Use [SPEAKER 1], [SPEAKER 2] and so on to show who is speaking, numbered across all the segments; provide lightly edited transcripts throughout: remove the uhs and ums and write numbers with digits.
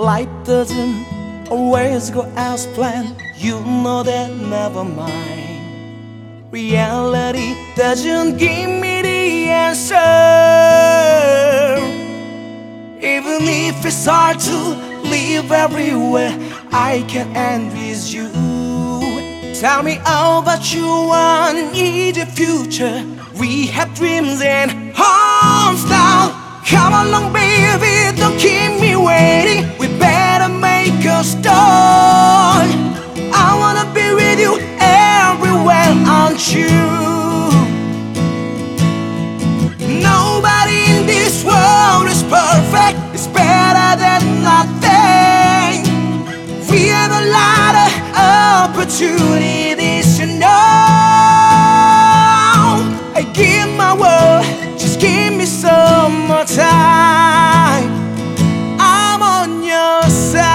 [SPEAKER 1] Life doesn't always go as planned. You know that, never mind. Reality doesn't give me the answer. Even if it's hard to live everywhere I can end with you. Tell me about your uneasy future. We have dreams and homes now. Come along, baby, don't keep me waiting. We better make a start. I wanna be with you everywhere, aren't you? Nobody in this world is perfect. It's better than nothing. We have a lot of opportunities, you know. I give my word, just give me some more time. I'm on your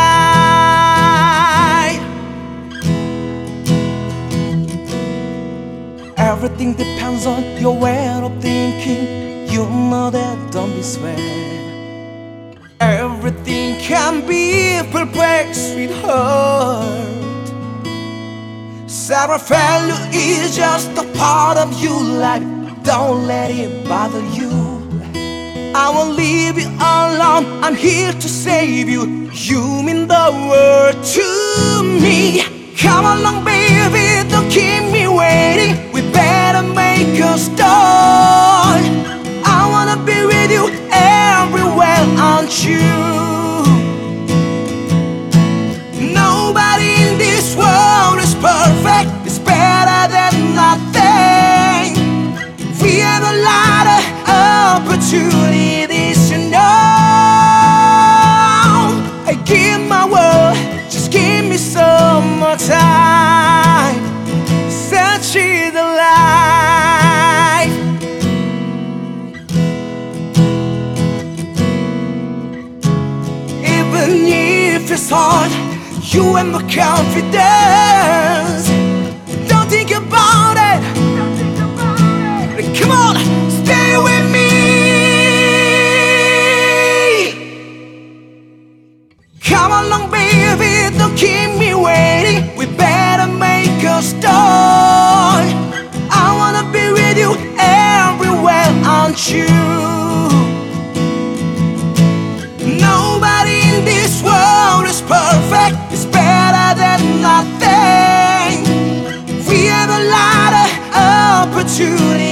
[SPEAKER 1] side. Everything depends on your way of thinking. You know that, don't be swayed. Everything can be perfect, sweetheart. Self-failure is just a part of your life. Don't let it bother you. I won't leave you alone. I'm here to save you. You mean the world to me. Come along, baby, don't keep me waiting. We better make a start. I wanna be with you everywhere, aren't you? Nobody in this world is perfect. It's better than nothing. We have a lot of opportunities, you know. I give my word, just give me some more time. Such is the life. Even if it's hard, you have my confidence. Don't think about it. Come on, stay with me. Come along, baby, don't keep me waiting. We better make a start. I wanna be with you everywhere, aren't you? Nobody in this world is perfect. It's better than nothing. We have a lot of opportunities.